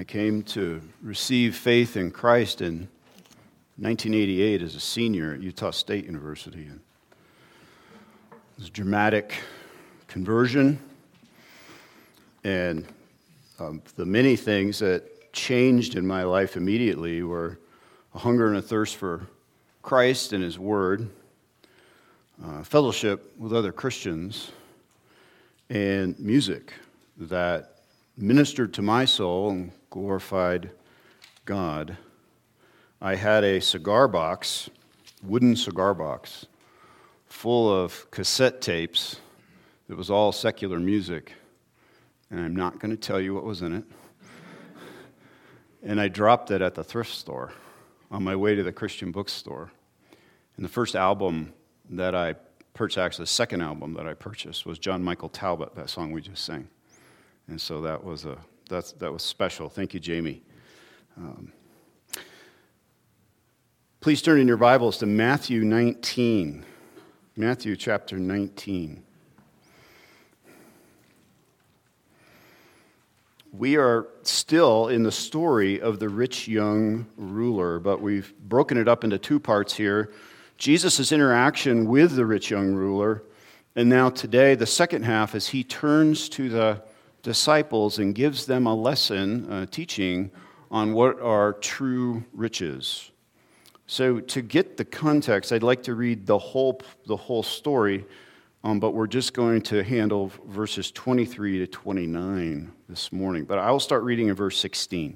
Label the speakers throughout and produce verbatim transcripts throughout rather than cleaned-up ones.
Speaker 1: I came to receive faith in Christ in nineteen eighty-eight as a senior at Utah State University. It was a dramatic conversion, and um, the many things that changed in my life immediately were a hunger and a thirst for Christ and His Word, uh, fellowship with other Christians, and music that ministered to my soul and glorified God. I had a cigar box, wooden cigar box, full of cassette tapes that was all secular music, and I'm not going to tell you what was in it. And I dropped it at the thrift store on my way to the Christian bookstore. And the first album that I purchased, actually the second album that I purchased, was John Michael Talbot, that song we just sang. And so that was a that's that was special. Thank you, Jamie. Um, please turn in your Bibles to Matthew nineteen. Matthew chapter nineteen. We are still in the story of the rich young ruler, but we've broken it up into two parts here. Jesus' interaction with the rich young ruler, and now today, the second half, as he turns to the disciples and gives them a lesson, uh, teaching on what are true riches. So to get the context, I'd like to read the whole the whole story, um, but we're just going to handle verses twenty-three to twenty-nine this morning. But I will start reading in verse sixteen.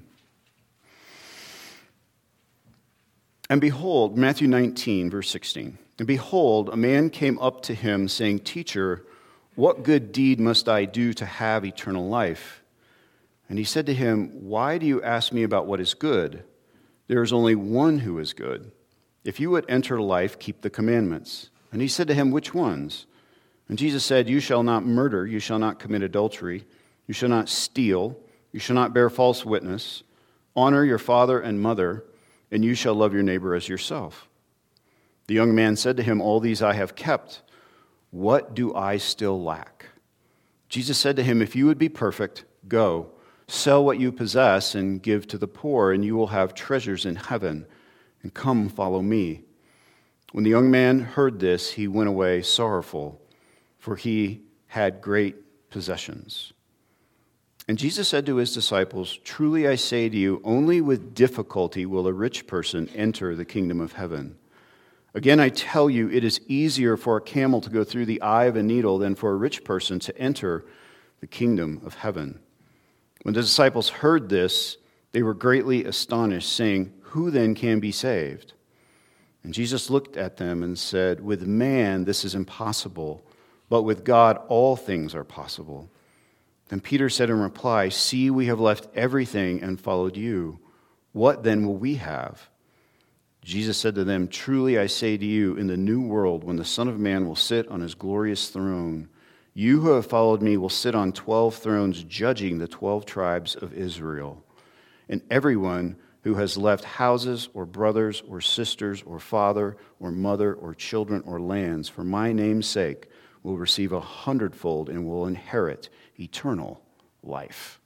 Speaker 1: And behold, Matthew nineteen, verse sixteen. And behold, a man came up to him, saying, Teacher, what good deed must I do to have eternal life? And he said to him, Why do you ask me about what is good? There is only one who is good. If you would enter life, keep the commandments. And he said to him, Which ones? And Jesus said, You shall not murder, you shall not commit adultery, you shall not steal, you shall not bear false witness, honor your father and mother, and you shall love your neighbor as yourself. The young man said to him, All these I have kept. What do I still lack? Jesus said to him, If you would be perfect, go, sell what you possess and give to the poor, and you will have treasures in heaven, and come follow me. When the young man heard this, he went away sorrowful, for he had great possessions. And Jesus said to his disciples, Truly I say to you, only with difficulty will a rich person enter the kingdom of heaven. Again, I tell you, it is easier for a camel to go through the eye of a needle than for a rich person to enter the kingdom of heaven. When the disciples heard this, they were greatly astonished, saying, Who then can be saved? And Jesus looked at them and said, With man this is impossible, but with God all things are possible. Then Peter said in reply, See, we have left everything and followed you. What then will we have? Jesus said to them, Truly I say to you, in the new world, when the Son of Man will sit on his glorious throne, you who have followed me will sit on twelve thrones, judging the twelve tribes of Israel. And everyone who has left houses or brothers or sisters or father or mother or children or lands for my name's sake will receive a hundredfold and will inherit eternal life.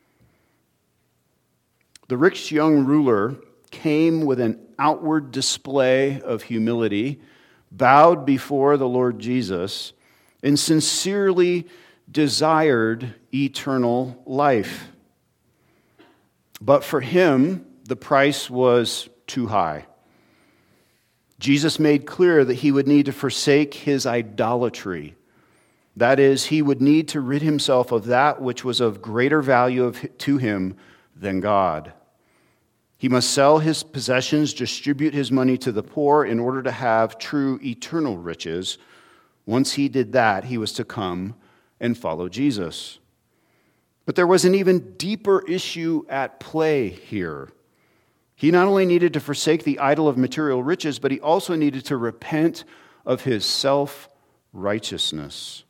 Speaker 1: The rich young ruler came with an outward display of humility, bowed before the Lord Jesus, and sincerely desired eternal life. But for him, the price was too high. Jesus made clear that he would need to forsake his idolatry. That is, he would need to rid himself of that which was of greater value of, to him than God. He must sell his possessions, distribute his money to the poor in order to have true eternal riches. Once he did that, he was to come and follow Jesus. But there was an even deeper issue at play here. He not only needed to forsake the idol of material riches, but he also needed to repent of his self-righteousness.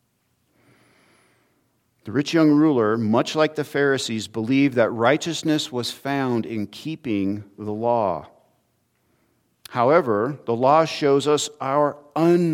Speaker 1: The rich young ruler, much like the Pharisees, believed that righteousness was found in keeping the law. However, the law shows us our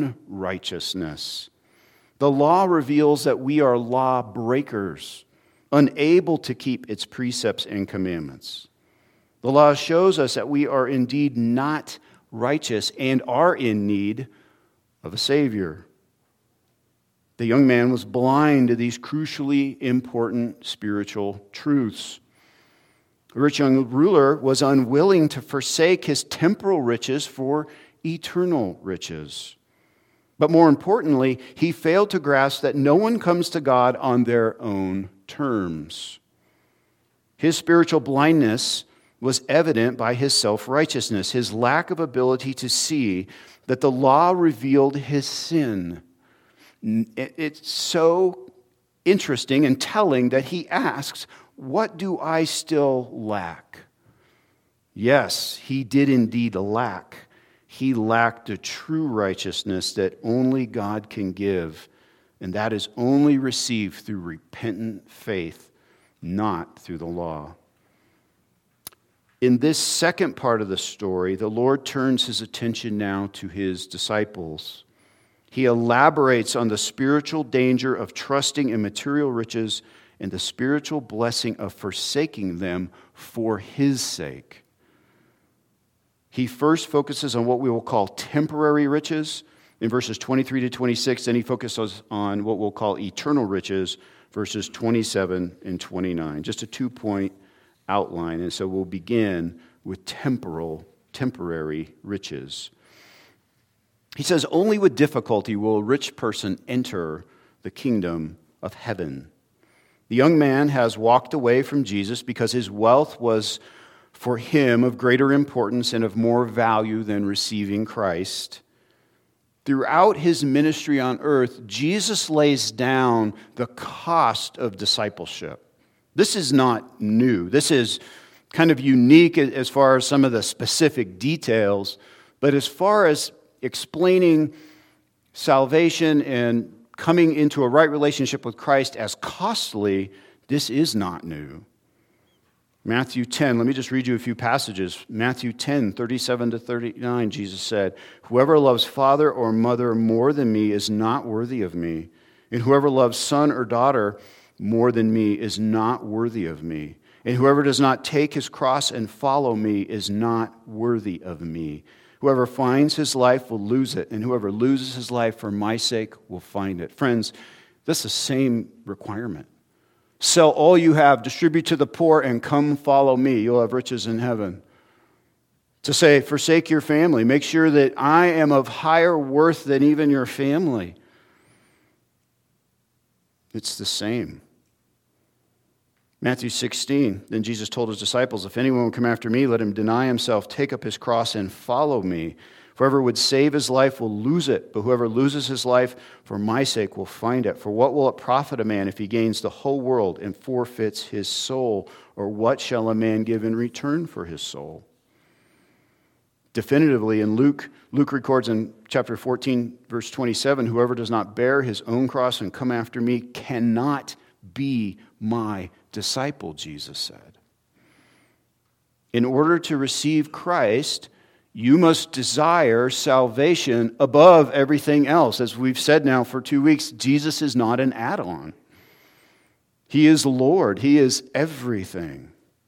Speaker 1: unrighteousness. The law reveals that we are law breakers. unable to keep its precepts and commandments. The law shows us that we are indeed not righteous and are in need of a Savior. The young man was blind to these crucially important spiritual truths. The rich young ruler was unwilling to forsake his temporal riches for eternal riches. But more importantly, he failed to grasp that no one comes to God on their own terms. His spiritual blindness was evident by his self-righteousness, his lack of ability to see that the law revealed his sin. It's so interesting and telling that he asks, "What do I still lack?" Yes, he did indeed lack. He lacked a true righteousness that only God can give, and that is only received through repentant faith, not through the law. In this second part of the story, the Lord turns his attention now to his disciples. He elaborates on the spiritual danger of trusting in material riches and the spiritual blessing of forsaking them for his sake. He first focuses on what we will call temporary riches in verses twenty-three to twenty-six. Then he focuses on what we'll call eternal riches, verses twenty-seven and twenty-nine. Just a two-point outline. And so we'll begin with temporal, temporary riches. He says, "Only with difficulty will a rich person enter the kingdom of heaven." The young man has walked away from Jesus because his wealth was for him of greater importance and of more value than receiving Christ. Throughout his ministry on earth, Jesus lays down the cost of discipleship. This is not new. This is kind of unique as far as some of the specific details, but as far as explaining salvation and coming into a right relationship with Christ as costly, this is not new. Matthew ten, let me just read you a few passages. Matthew ten, thirty-seven to thirty-nine, Jesus said, "Whoever loves father or mother more than me is not worthy of me, and whoever loves son or daughter more than me is not worthy of me. And whoever does not take his cross and follow me is not worthy of me. Whoever finds his life will lose it, and whoever loses his life for my sake will find it." Friends, this is the same requirement. Sell all you have, distribute to the poor, and come follow me. You'll have riches in heaven. To say, forsake your family. Make sure that I am of higher worth than even your family. It's the same. Matthew sixteen, then Jesus told his disciples, "If anyone will come after me, let him deny himself, take up his cross, and follow me. Whoever would save his life will lose it, but whoever loses his life for my sake will find it. For what will it profit a man if he gains the whole world and forfeits his soul? Or what shall a man give in return for his soul?" Definitively, in Luke, Luke records in chapter fourteen, verse twenty-seven, "Whoever does not bear his own cross and come after me cannot be my disciple," Jesus said. In order to receive Christ, you must desire salvation above everything else. As we've said now for two weeks, Jesus is not an add-on. He is Lord. He is everything.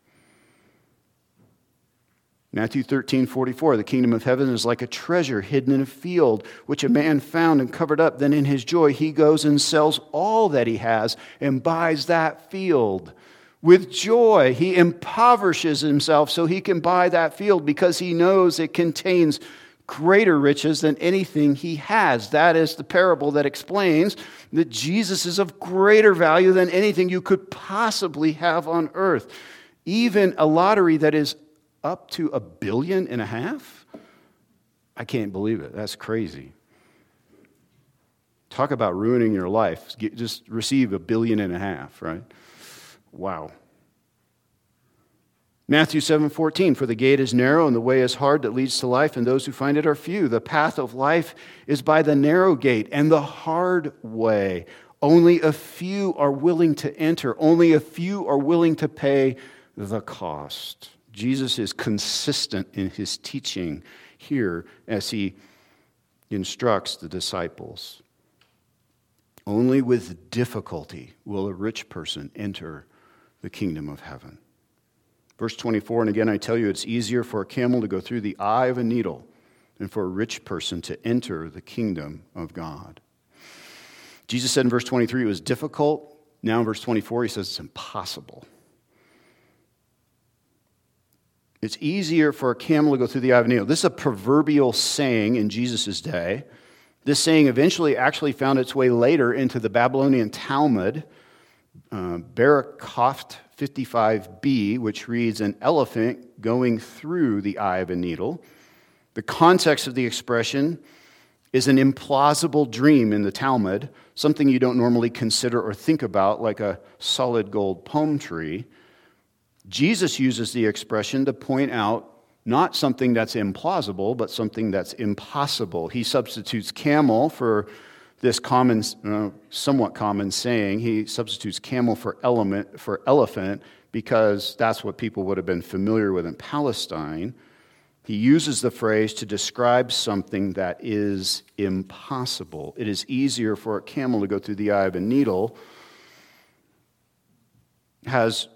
Speaker 1: Matthew thirteen, forty-four, "The kingdom of heaven is like a treasure hidden in a field, which a man found and covered up. Then in his joy he goes and sells all that he has and buys that field." With joy, he impoverishes himself so he can buy that field because he knows it contains greater riches than anything he has. That is the parable that explains that Jesus is of greater value than anything you could possibly have on earth. Even a lottery that is up to a billion and a half? I can't believe it. That's crazy. Talk about ruining your life. Just receive a billion and a half, right? Wow. Matthew seven fourteen, "For the gate is narrow and the way is hard that leads to life, and those who find it are few. The path of life is by the narrow gate and the hard way. Only a few are willing to enter. Only a few are willing to pay the cost." Jesus is consistent in his teaching here as he instructs the disciples. Only with difficulty will a rich person enter the kingdom of heaven. Verse twenty-four, and again I tell you, it's easier for a camel to go through the eye of a needle than for a rich person to enter the kingdom of God. Jesus said in verse twenty-three it was difficult. Now in verse twenty-four he says it's impossible. It's easier for a camel to go through the eye of a needle. This is a proverbial saying in Jesus' day. This saying eventually actually found its way later into the Babylonian Talmud, uh, Barakoth fifty-five b, which reads, an elephant going through the eye of a needle. The context of the expression is an implausible dream in the Talmud, something you don't normally consider or think about, like a solid gold palm tree. Jesus uses the expression to point out not something that's implausible, but something that's impossible. He substitutes camel for this common, uh, somewhat common saying. He substitutes camel for element for elephant because that's what people would have been familiar with in Palestine. He uses the phrase to describe something that is impossible. It is easier for a camel to go through the eye of a needle. Has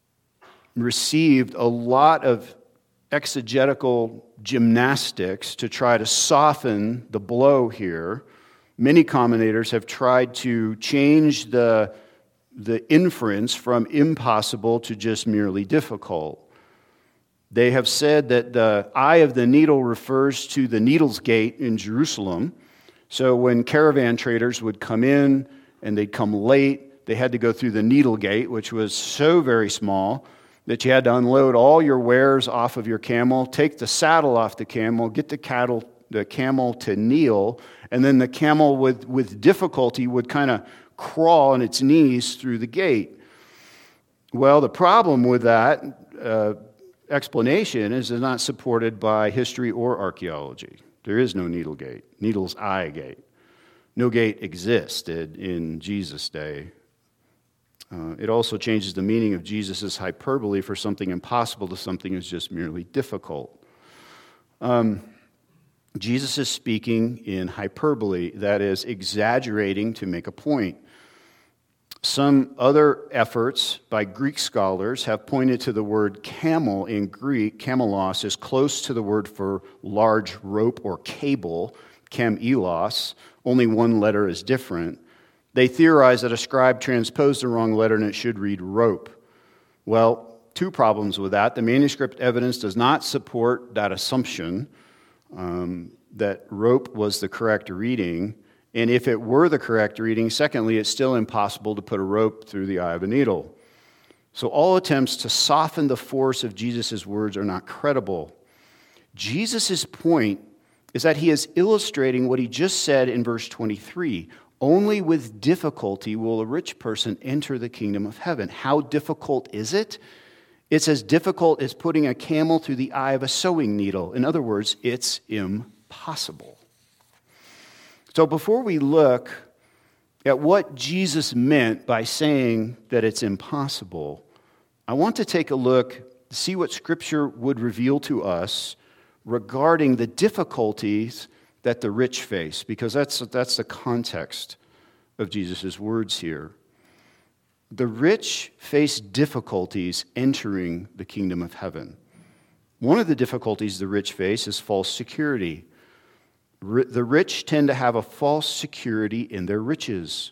Speaker 1: received a lot of exegetical gymnastics to try to soften the blow here. Many commentators have tried to change the, the inference from impossible to just merely difficult. They have said that the eye of the needle refers to the Needles Gate in Jerusalem. So when caravan traders would come in and they'd come late, they had to go through the Needle Gate, which was so very small that you had to unload all your wares off of your camel, take the saddle off the camel, get the cattle, the camel to kneel, and then the camel with, with difficulty would kind of crawl on its knees through the gate. Well, the problem with that uh, explanation is it's not supported by history or archaeology. There is no Needle Gate, Needle's Eye Gate. No gate existed in Jesus' day. Uh, it also changes the meaning of Jesus' hyperbole for something impossible to something that's just merely difficult. Um, Jesus is speaking in hyperbole, that is, exaggerating to make a point. Some other efforts by Greek scholars have pointed to the word camel in Greek, camelos, is close to the word for large rope or cable, kamelos. Only one letter is different. They theorize that a scribe transposed the wrong letter and it should read rope. Well, two problems with that. The manuscript evidence does not support that assumption um, that rope was the correct reading. And if it were the correct reading, secondly, it's still impossible to put a rope through the eye of a needle. So all attempts to soften the force of Jesus' words are not credible. Jesus' point is that he is illustrating what he just said in verse twenty-three. Only with difficulty will a rich person enter the kingdom of heaven. How difficult is it? It's as difficult as putting a camel through the eye of a sewing needle. In other words, it's impossible. So before we look at what Jesus meant by saying that it's impossible, I want to take a look, see what Scripture would reveal to us regarding the difficulties that the rich face, because that's, that's the context of Jesus' words here. The rich face difficulties entering the kingdom of heaven. One of the difficulties the rich face is false security. The rich tend to have a false security in their riches.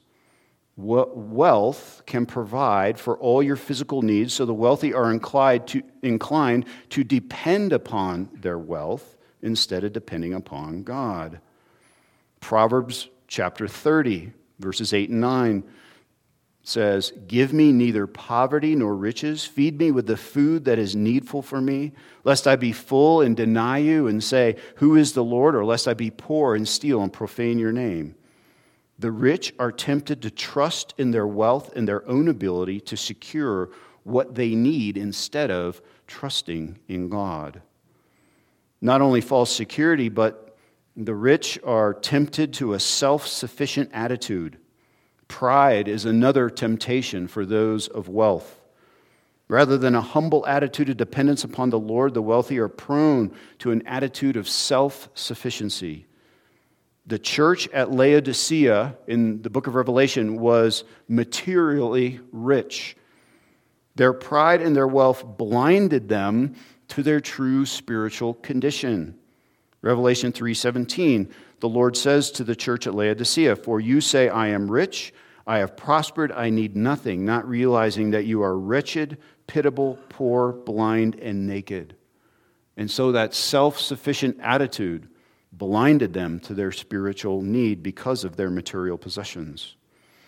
Speaker 1: Wealth can provide for all your physical needs, so the wealthy are inclined to, inclined to depend upon their wealth instead of depending upon God. Proverbs chapter thirty, verses eight and nine says, "Give me neither poverty nor riches. Feed me with the food that is needful for me, lest I be full and deny you and say, 'Who is the Lord?' or lest I be poor and steal and profane your name." The rich are tempted to trust in their wealth and their own ability to secure what they need instead of trusting in God. Not only false security, but the rich are tempted to a self-sufficient attitude. Pride is another temptation for those of wealth. Rather than a humble attitude of dependence upon the Lord, the wealthy are prone to an attitude of self-sufficiency. The church at Laodicea in the book of Revelation was materially rich. Their pride and their wealth blinded them to their true spiritual condition. Revelation three seventeen, the Lord says to the church at Laodicea, "For you say, I am rich, I have prospered, I need nothing," not realizing that you are wretched, pitiable, poor, blind, and naked. And so that self-sufficient attitude blinded them to their spiritual need because of their material possessions.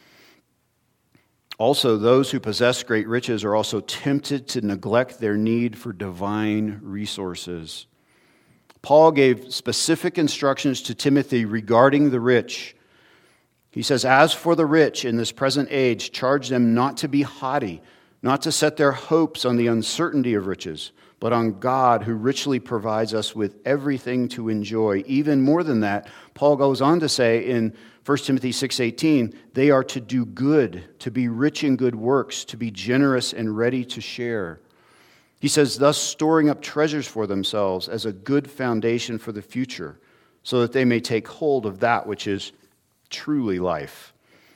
Speaker 1: Also, those who possess great riches are also tempted to neglect their need for divine resources. Paul gave specific instructions to Timothy regarding the rich. He says, "As for the rich in this present age, charge them not to be haughty, not to set their hopes on the uncertainty of riches, but on God who richly provides us with everything to enjoy." Even more than that, Paul goes on to say in First Timothy six eighteen, they are to do good, to be rich in good works, to be generous and ready to share. He says, thus storing up treasures for themselves as a good foundation for the future, so that they may take hold of that which is truly life.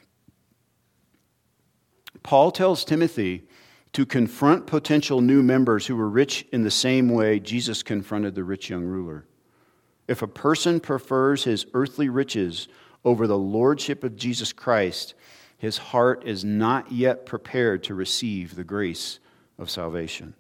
Speaker 1: Paul tells Timothy to confront potential new members who were rich in the same way Jesus confronted the rich young ruler. If a person prefers his earthly riches over the lordship of Jesus Christ, his heart is not yet prepared to receive the grace of salvation.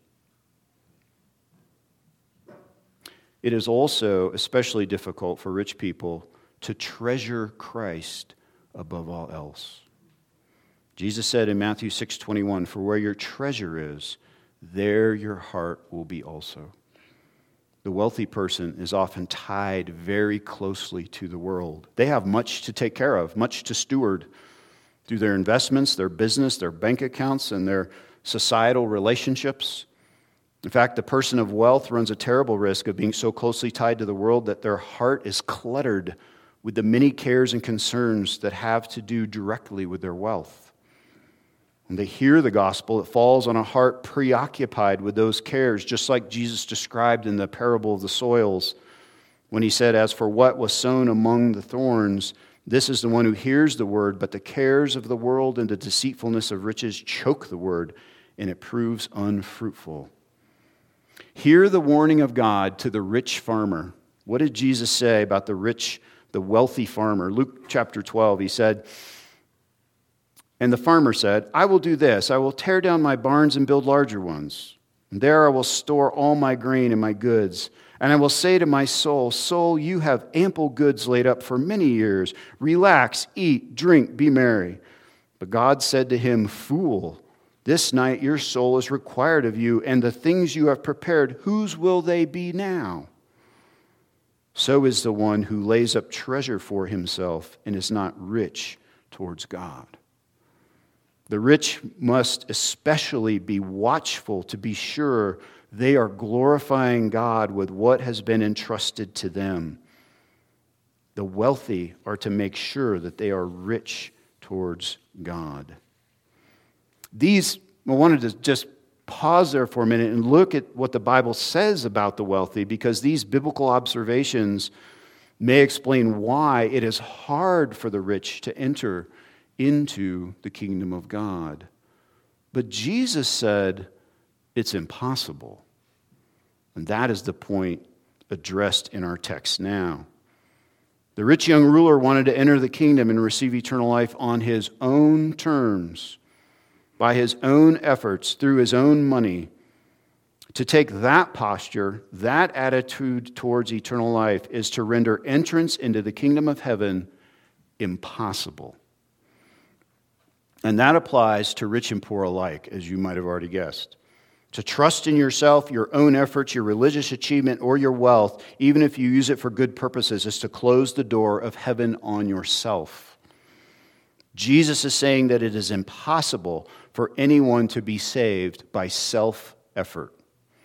Speaker 1: It is also especially difficult for rich people to treasure Christ above all else. Jesus said in Matthew six twenty-one, "For where your treasure is, there your heart will be also." The wealthy person is often tied very closely to the world. They have much to take care of, much to steward through their investments, their business, their bank accounts, and their societal relationships. In fact, the person of wealth runs a terrible risk of being so closely tied to the world that their heart is cluttered with the many cares and concerns that have to do directly with their wealth. When they hear the gospel, it falls on a heart preoccupied with those cares, just like Jesus described in the parable of the soils, when he said, "As for what was sown among the thorns, this is the one who hears the word, but the cares of the world and the deceitfulness of riches choke the word, and it proves unfruitful." Hear the warning of God to the rich farmer. What did Jesus say about the rich, the wealthy farmer? Luke chapter twelve, he said, "And the farmer said, I will do this. I will tear down my barns and build larger ones. And there I will store all my grain and my goods. And I will say to my soul, soul, you have ample goods laid up for many years. Relax, eat, drink, be merry. But God said to him, fool, this night your soul is required of you, and the things you have prepared, whose will they be now? So is the one who lays up treasure for himself and is not rich towards God." The rich must especially be watchful to be sure they are glorifying God with what has been entrusted to them. The wealthy are to make sure that they are rich towards God. These, I wanted to just pause there for a minute and look at what the Bible says about the wealthy, because these biblical observations may explain why it is hard for the rich to enter into the kingdom of God. But Jesus said it's impossible. And that is the point addressed in our text now. The rich young ruler wanted to enter the kingdom and receive eternal life on his own terms, by his own efforts, through his own money. To take that posture, that attitude towards eternal life, is to render entrance into the kingdom of heaven impossible. And that applies to rich and poor alike, as you might have already guessed. To trust in yourself, your own efforts, your religious achievement, or your wealth, even if you use it for good purposes, is to close the door of heaven on yourself. Jesus is saying that it is impossible for anyone to be saved by self-effort.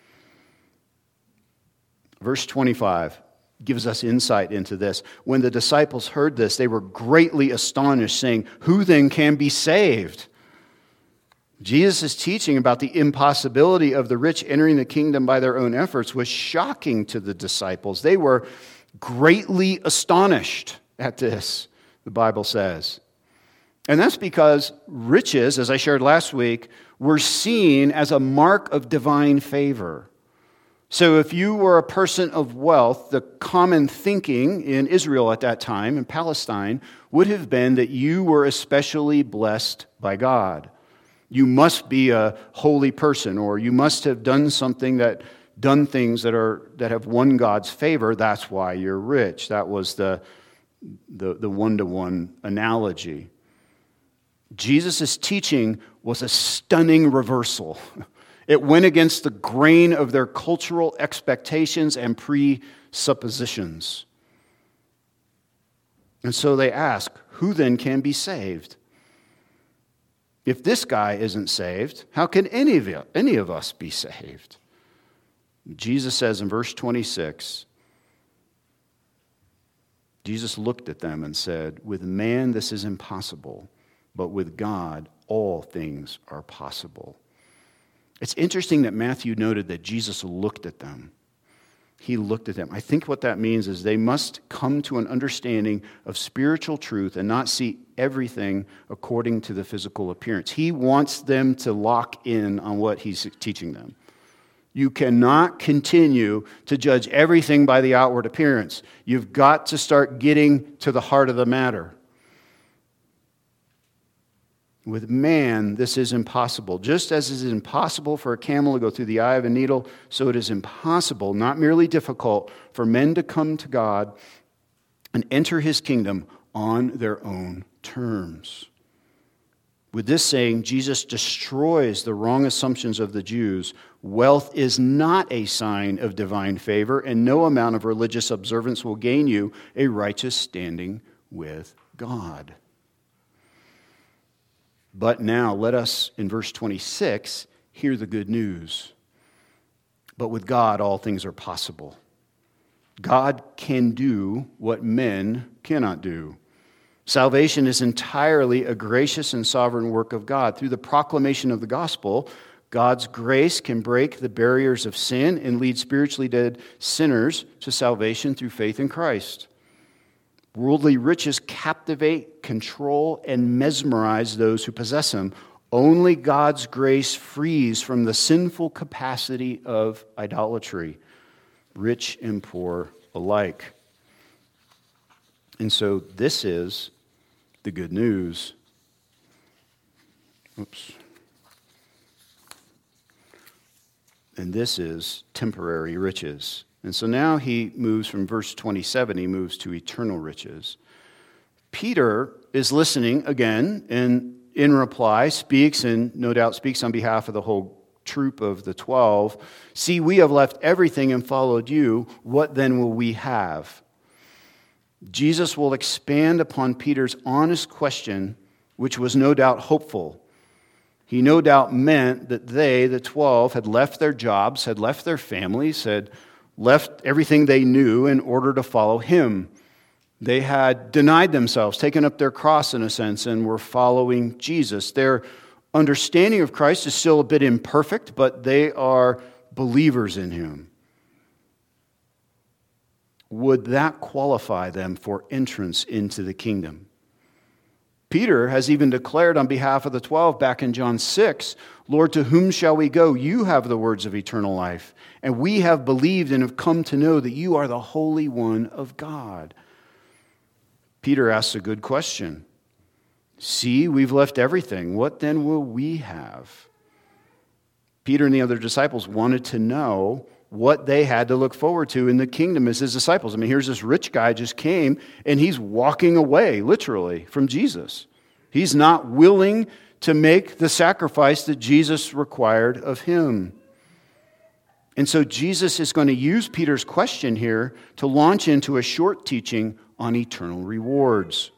Speaker 1: Verse twenty-five gives us insight into this. When the disciples heard this, they were greatly astonished, saying, "Who then can be saved?" Jesus' teaching about the impossibility of the rich entering the kingdom by their own efforts was shocking to the disciples. They were greatly astonished at this, the Bible says. And that's because riches, as I shared last week, were seen as a mark of divine favor. So if you were a person of wealth, the common thinking in Israel at that time, in Palestine, would have been that you were especially blessed by God. You must be a holy person, or you must have done something that done things that are that have won God's favor. That's why you're rich. That was the the, the one-to-one analogy. Jesus' teaching was a stunning reversal. It went against the grain of their cultural expectations and presuppositions. And so they ask, who then can be saved? If this guy isn't saved, how can any of you, any of us be saved? Jesus says in verse twenty-six, Jesus looked at them and said, with man this is impossible, but with God all things are possible. It's interesting that Matthew noted that Jesus looked at them. He looked at them. I think what that means is they must come to an understanding of spiritual truth and not see everything according to the physical appearance. He wants them to lock in on what he's teaching them. You cannot continue to judge everything by the outward appearance. You've got to start getting to the heart of the matter. With man, this is impossible. Just as it is impossible for a camel to go through the eye of a needle, so it is impossible, not merely difficult, for men to come to God and enter his kingdom on their own terms. With this saying, Jesus destroys the wrong assumptions of the Jews. Wealth is not a sign of divine favor, and no amount of religious observance will gain you a righteous standing with God. But now let us, in verse twenty-six, hear the good news. But with God, all things are possible. God can do what men cannot do. Salvation is entirely a gracious and sovereign work of God. Through the proclamation of the gospel, God's grace can break the barriers of sin and lead spiritually dead sinners to salvation through faith in Christ. Worldly riches captivate, control, and mesmerize those who possess them. Only God's grace frees from the sinful capacity of idolatry, rich and poor alike. And so this is the good news. Oops. And this is temporary riches. And so now he moves from verse twenty-seven, he moves to eternal riches. Peter is listening again, and in reply speaks, and no doubt speaks on behalf of the whole troop of the twelve. See, we have left everything and followed you. What then will we have? Jesus will expand upon Peter's honest question, which was no doubt hopeful. He no doubt meant that they, the twelve, had left their jobs, had left their families, had left everything they knew in order to follow him. They had denied themselves, taken up their cross in a sense, and were following Jesus. Their understanding of Christ is still a bit imperfect, but they are believers in him. Would that qualify them for entrance into the kingdom? Peter has even declared on behalf of the twelve back in John six, Lord, to whom shall we go? You have the words of eternal life, and we have believed and have come to know that you are the Holy One of God. Peter asks a good question. See, we've left everything. What then will we have? Peter and the other disciples wanted to know what they had to look forward to in the kingdom as his disciples. I mean, here's this rich guy just came, and he's walking away, literally, from Jesus. He's not willing to make the sacrifice that Jesus required of him. And so Jesus is going to use Peter's question here to launch into a short teaching on eternal rewards.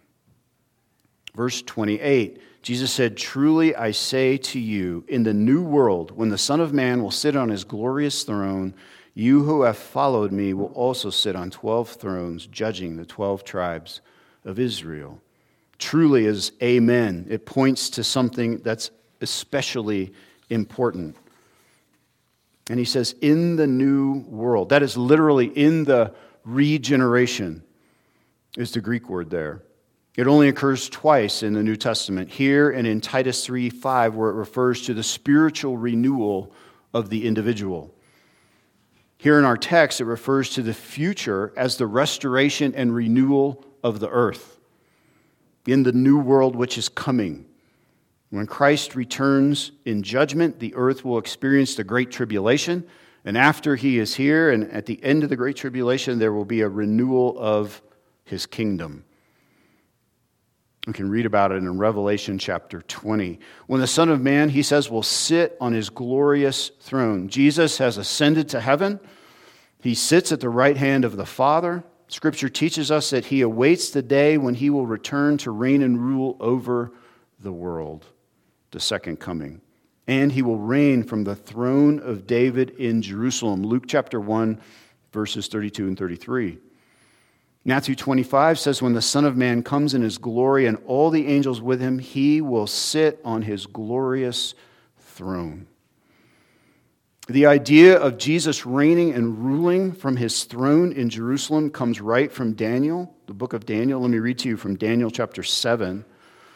Speaker 1: Verse twenty-eight, Jesus said, truly I say to you, in the new world, when the Son of Man will sit on his glorious throne, you who have followed me will also sit on twelve thrones, judging the twelve tribes of Israel. Truly is amen. It points to something that's especially important. And he says, in the new world. That is literally in the regeneration, is the Greek word there. It only occurs twice in the New Testament, here and in Titus three five, where it refers to the spiritual renewal of the individual. Here in our text, it refers to the future as the restoration and renewal of the earth in the new world which is coming. When Christ returns in judgment, the earth will experience the great tribulation, and after he is here, and at the end of the great tribulation, there will be a renewal of his kingdom. We can read about it in Revelation chapter twenty. When the Son of Man, he says, will sit on his glorious throne. Jesus has ascended to heaven. He sits at the right hand of the Father. Scripture teaches us that he awaits the day when he will return to reign and rule over the world, the second coming. And he will reign from the throne of David in Jerusalem. Luke chapter one, verses thirty-two and thirty-three. Matthew twenty-five says, when the Son of Man comes in his glory and all the angels with him, he will sit on his glorious throne. The idea of Jesus reigning and ruling from his throne in Jerusalem comes right from Daniel, the book of Daniel. Let me read to you from Daniel chapter seven.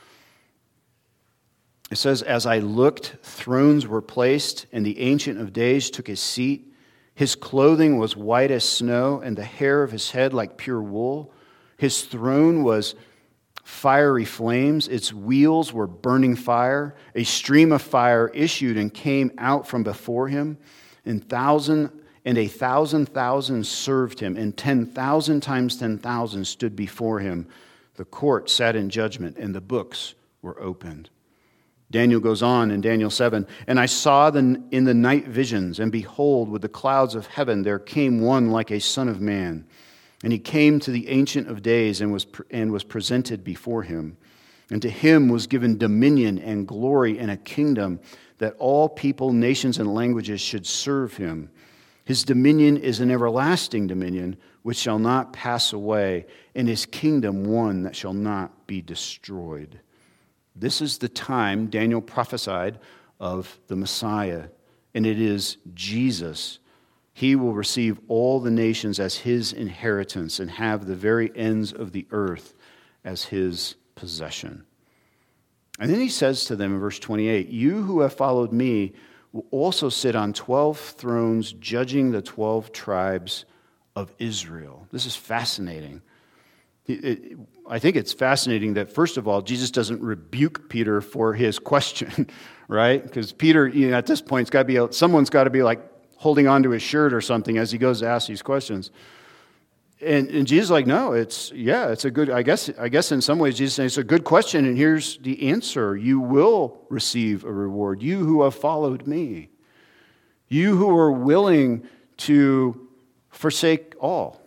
Speaker 1: It says, as I looked, thrones were placed, and the Ancient of Days took his seat. His clothing was white as snow, and the hair of his head like pure wool. His throne was fiery flames. Its wheels were burning fire. A stream of fire issued and came out from before him, and thousand and a thousand thousand served him, and ten thousand times ten thousand stood before him. The court sat in judgment, and the books were opened. Daniel goes on in Daniel seven, and I saw the, in the night visions, and behold, with the clouds of heaven there came one like a son of man. And he came to the Ancient of Days and was, and was presented before him. And to him was given dominion and glory and a kingdom, that all people, nations, and languages should serve him. His dominion is an everlasting dominion, which shall not pass away, and his kingdom one that shall not be destroyed. This is the time Daniel prophesied of the Messiah, and it is Jesus. He will receive all the nations as his inheritance and have the very ends of the earth as his possession. And then he says to them in verse twenty-eight, you who have followed me will also sit on twelve thrones, judging the twelve tribes of Israel. This is fascinating. It, it, I think it's fascinating that, first of all, Jesus doesn't rebuke Peter for his question, right? Because Peter, you know, at this point, it's got to be a, someone's got to be like holding onto his shirt or something as he goes to ask these questions. And, and Jesus is like, no, it's, yeah, it's a good, I guess, I guess in some ways Jesus is saying it's a good question, and here's the answer. You will receive a reward. You who have followed me. You who are willing to forsake all.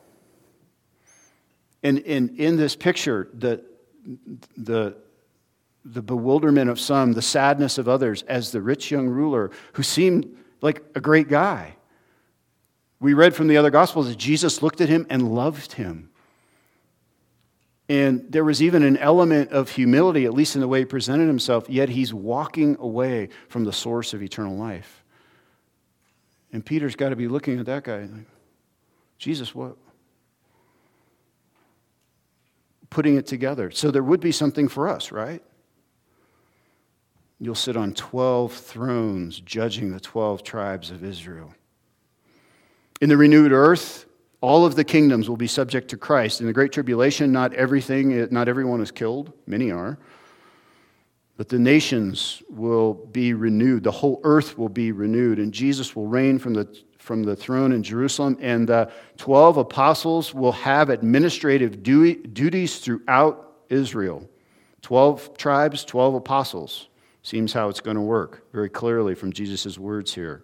Speaker 1: And in, in this picture, the, the, the bewilderment of some, the sadness of others, as the rich young ruler who seemed like a great guy. We read from the other Gospels that Jesus looked at him and loved him. And there was even an element of humility, at least in the way he presented himself, yet he's walking away from the source of eternal life. And Peter's got to be looking at that guy like, Jesus, what? Putting it together. So there would be something for us, right? You'll sit on twelve thrones, judging the twelve tribes of Israel. In the renewed earth, all of the kingdoms will be subject to Christ. In the Great Tribulation, not everything, not everyone is killed. Many are. But the nations will be renewed. The whole earth will be renewed. And Jesus will reign from the from the throne in Jerusalem, and the twelve apostles will have administrative duties throughout Israel. Twelve tribes, twelve apostles. Seems how it's going to work very clearly from Jesus' words here.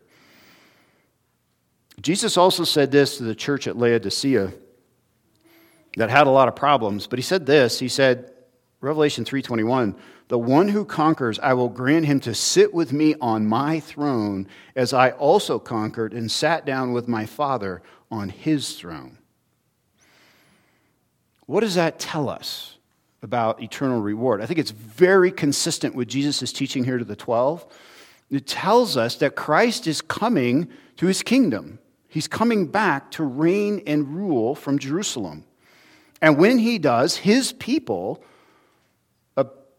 Speaker 1: Jesus also said this to the church at Laodicea that had a lot of problems, but he said this, he said, Revelation three twenty-one, the one who conquers, I will grant him to sit with me on my throne, as I also conquered and sat down with my Father on his throne. What does that tell us about eternal reward? I think it's very consistent with Jesus' teaching here to the twelve. It tells us that Christ is coming to his kingdom. He's coming back to reign and rule from Jerusalem. And when he does, his people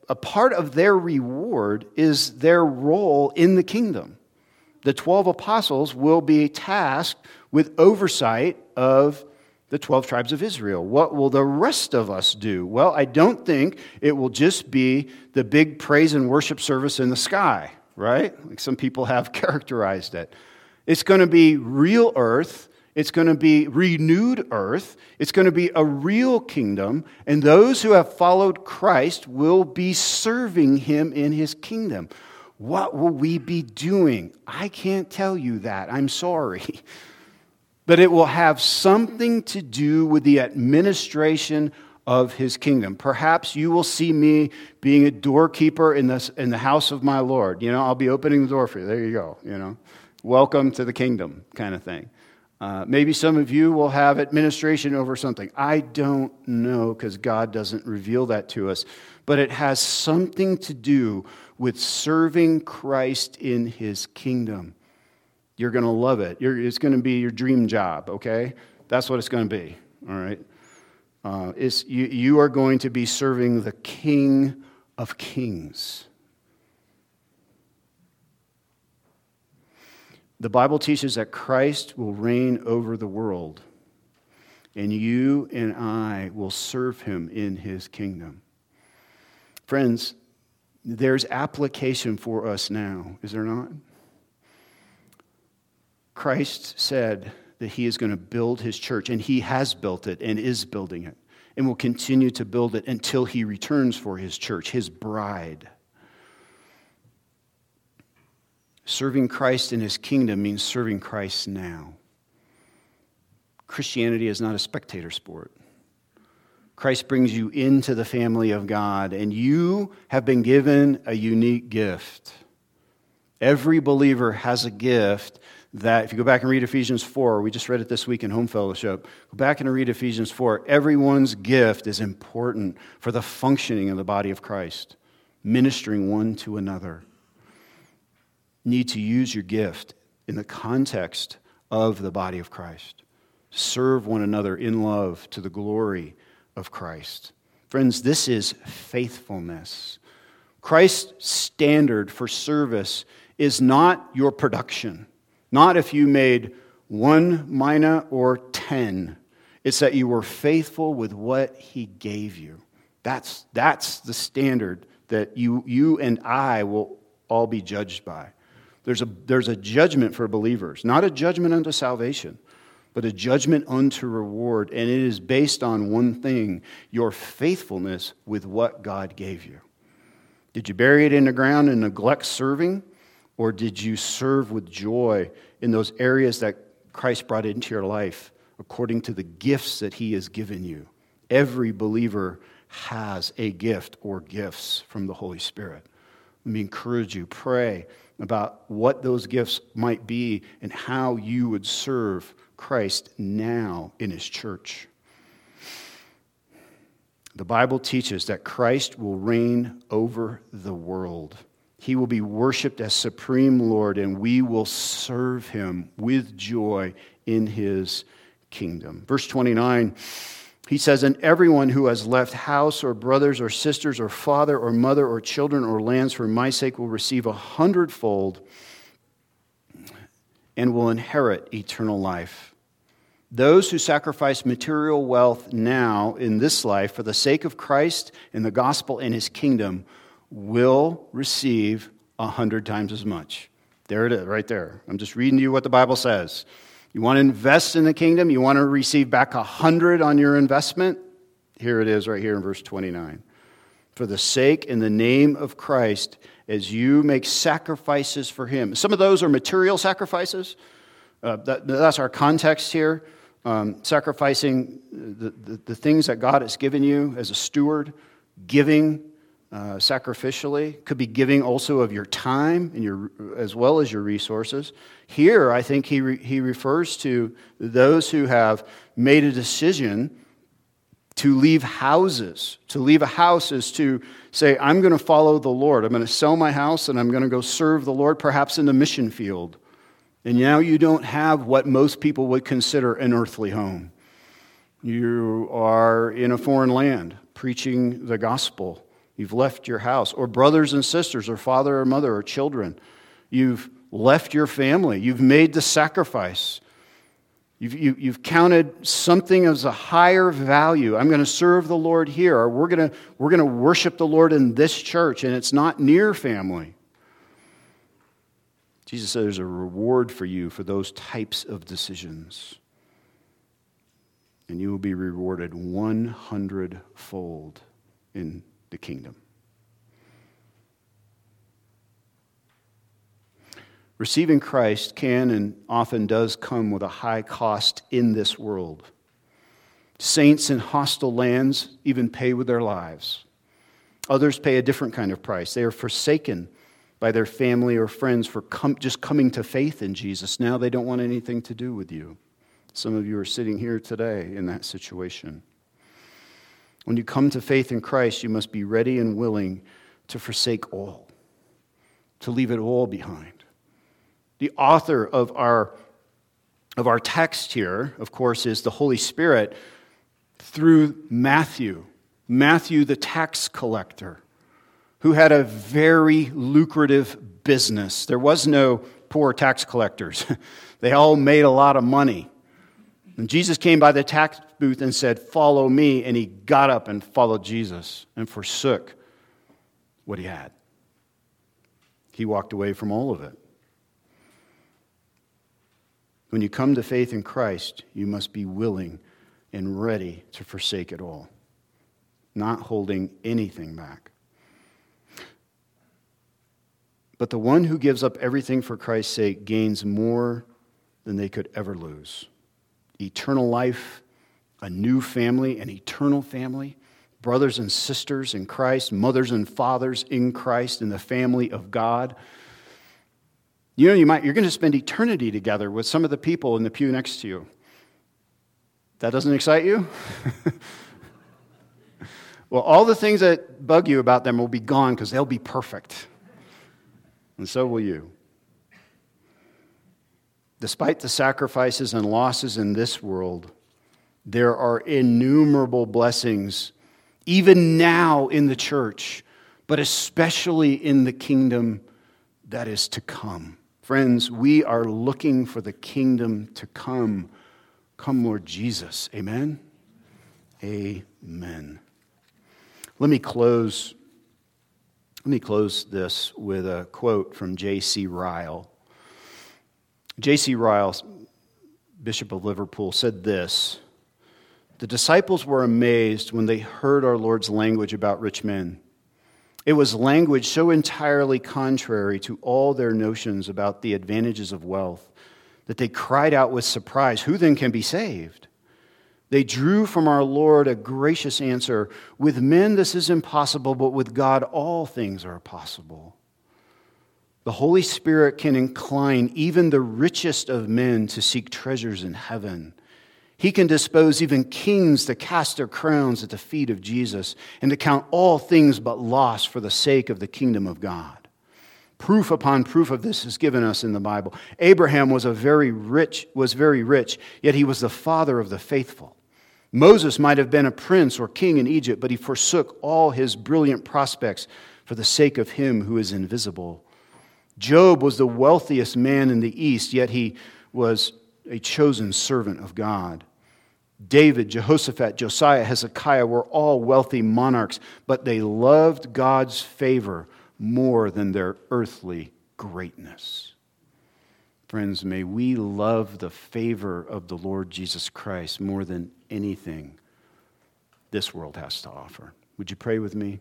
Speaker 1: a part of their reward is their role in the kingdom. The twelve apostles will be tasked with oversight of the twelve tribes of Israel. What will the rest of us do? Well, I don't think it will just be the big praise and worship service in the sky, right? Like some people have characterized it. It's going to be real earth. It's going to be renewed earth. It's going to be a real kingdom. And those who have followed Christ will be serving him in his kingdom. What will we be doing? I can't tell you that. I'm sorry. But it will have something to do with the administration of his kingdom. Perhaps you will see me being a doorkeeper in the, in the house of my Lord. You know, I'll be opening the door for you. There you go. You know, welcome to the kingdom kind of thing. Uh, maybe some of you will have administration over something. I don't know because God doesn't reveal that to us. But it has something to do with serving Christ in his kingdom. You're going to love it. You're, it's going to be your dream job, okay? That's what it's going to be, all right? Uh, it's, you, you are going to be serving the King of Kings. The Bible teaches that Christ will reign over the world, and you and I will serve him in his kingdom. Friends, there's application for us now, is there not? Christ said that he is going to build his church, and he has built it and is building it, and will continue to build it until he returns for his church, his bride. Serving Christ in his kingdom means serving Christ now. Christianity is not a spectator sport. Christ brings you into the family of God, and you have been given a unique gift. Every believer has a gift that, if you go back and read Ephesians four, we just read it this week in Home Fellowship, go back and read Ephesians four, everyone's gift is important for the functioning of the body of Christ, ministering one to another. You need to use your gift in the context of the body of Christ. Serve one another in love to the glory of Christ. Friends, this is faithfulness. Christ's standard for service is not your production. Not if you made one mina or ten. It's that you were faithful with what he gave you. That's, that's the standard that you, you and I will all be judged by. There's a, there's a judgment for believers, not a judgment unto salvation, but a judgment unto reward. And it is based on one thing, your faithfulness with what God gave you. Did you bury it in the ground and neglect serving? Or did you serve with joy in those areas that Christ brought into your life according to the gifts that he has given you? Every believer has a gift or gifts from the Holy Spirit. Let me encourage you, pray about what those gifts might be and how you would serve Christ now in his church. The Bible teaches that Christ will reign over the world. He will be worshiped as supreme Lord, and we will serve him with joy in his kingdom. Verse twenty-nine, he says, "And everyone who has left house or brothers or sisters or father or mother or children or lands for my sake will receive a hundredfold and will inherit eternal life. Those who sacrifice material wealth now in this life for the sake of Christ and the gospel and his kingdom will receive a hundred times as much." There it is, right there. I'm just reading to you what the Bible says. You want to invest in the kingdom? You want to receive back a hundred on your investment? Here it is right here in verse twenty-nine. "For the sake and the name of Christ, as you make sacrifices for him." Some of those are material sacrifices. Uh, that, that's our context here. Um, sacrificing the, the, the things that God has given you as a steward, giving uh, sacrificially. Could be giving also of your time and your as well as your resources. Here, I think he re, he refers to those who have made a decision to leave houses. To leave a house is to say, I'm going to follow the Lord. I'm going to sell my house and I'm going to go serve the Lord, perhaps in the mission field. And now you don't have what most people would consider an earthly home. You are in a foreign land preaching the gospel You've left your house, or brothers and sisters, or father or mother, or children. You've left your family. You've made the sacrifice. You've, you, you've counted something as a higher value. I'm going to serve the Lord here, or we're going to, we're going to worship the Lord in this church, and it's not near family. Jesus said there's a reward for you for those types of decisions. And you will be rewarded one hundred-fold in the kingdom. Receiving Christ can and often does come with a high cost in this world. Saints in hostile lands even pay with their lives. Others pay a different kind of price. They are forsaken by their family or friends for com- just coming to faith in Jesus. Now they don't want anything to do with you. Some of you are sitting here today in that situation. When you come to faith in Christ, you must be ready and willing to forsake all, to leave it all behind. The author of our, of our text here, of course, is the Holy Spirit through Matthew. Matthew, the tax collector, who had a very lucrative business. There was no poor tax collectors. They all made a lot of money. And Jesus came by the tax booth and said, "Follow me," and he got up and followed Jesus and forsook what he had. He walked away from all of it. When you come to faith in Christ, you must be willing and ready to forsake it all, not holding anything back. But the one who gives up everything for Christ's sake gains more than they could ever lose. Eternal life, a new family, an eternal family, brothers and sisters in Christ, mothers and fathers in Christ, in the family of God. You know, you might, you're going to spend eternity together with some of the people in the pew next to you. That doesn't excite you? Well, all the things that bug you about them will be gone because they'll be perfect. And so will you. Despite the sacrifices and losses in this world, there are innumerable blessings, even now in the church, but especially in the kingdom that is to come. Friends, we are looking for the kingdom to come. Come, Lord Jesus. Amen? Amen. Let me close, let me close this with a quote from J C Ryle. J C Ryle, Bishop of Liverpool, said this: "The disciples were amazed when they heard our Lord's language about rich men. It was language so entirely contrary to all their notions about the advantages of wealth that they cried out with surprise, 'Who then can be saved?' They drew from our Lord a gracious answer, 'With men this is impossible, but with God all things are possible.' The Holy Spirit can incline even the richest of men to seek treasures in heaven. He can dispose even kings to cast their crowns at the feet of Jesus and to count all things but loss for the sake of the kingdom of God. Proof upon proof of this is given us in the Bible. Abraham was a very rich, was very rich, yet he was the father of the faithful. Moses might have been a prince or king in Egypt, but he forsook all his brilliant prospects for the sake of him who is invisible. Job was the wealthiest man in the East, yet he was a chosen servant of God. David, Jehoshaphat, Josiah, Hezekiah were all wealthy monarchs, but they loved God's favor more than their earthly greatness. Friends, may we love the favor of the Lord Jesus Christ more than anything this world has to offer. Would you pray with me?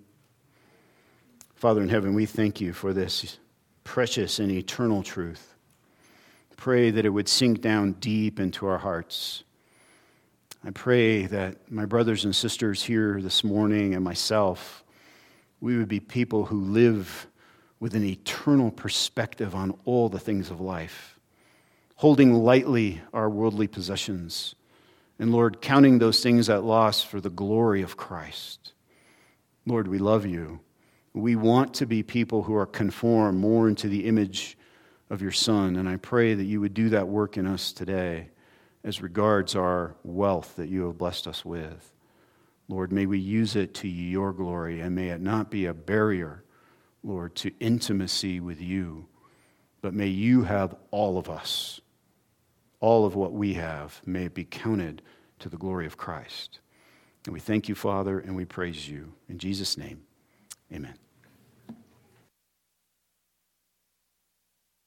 Speaker 1: Father in heaven, we thank you for this precious and eternal truth. Pray that it would sink down deep into our hearts. I pray that my brothers and sisters here this morning and myself, we would be people who live with an eternal perspective on all the things of life, holding lightly our worldly possessions, and Lord, counting those things at loss for the glory of Christ. Lord, we love you. We want to be people who are conformed more into the image of your Son, and I pray that you would do that work in us today as regards our wealth that you have blessed us with. Lord, may we use it to your glory, and may it not be a barrier, Lord, to intimacy with you, but may you have all of us, all of what we have, may it be counted to the glory of Christ. And we thank you, Father, and we praise you. In Jesus' name, amen.